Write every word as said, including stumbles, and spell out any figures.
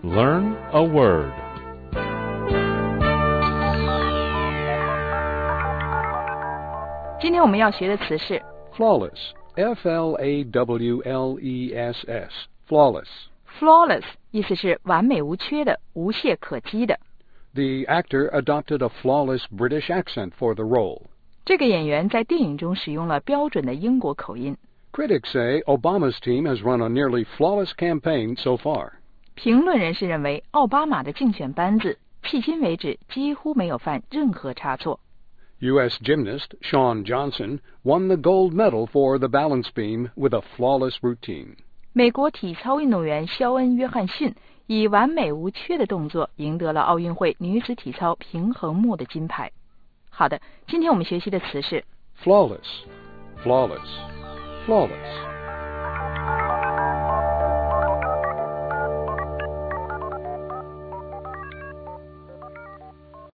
Learn a word. Flawless. 今天我们要学的词是 flawless, F L A W L E S S, flawless. flawless 意思是完美无缺的，无懈可击的。 The actor adopted a flawless British accent for the role. 这个演员在电影中使用了标准的英国口音。 Critics say Obama's team has run a nearly flawless campaign so far. 评论人士认为，奥巴马的竞选班子迄今为止几乎没有犯任何差错。 U S gymnast Shawn Johnson won the gold medal for the balance beam with a flawless routine. 美国体操运动员肖恩·约翰逊以完美无缺的动作赢得了奥运会女子体操平衡木的金牌。好的，今天我们学习的词是 flawless, flawless, flawless.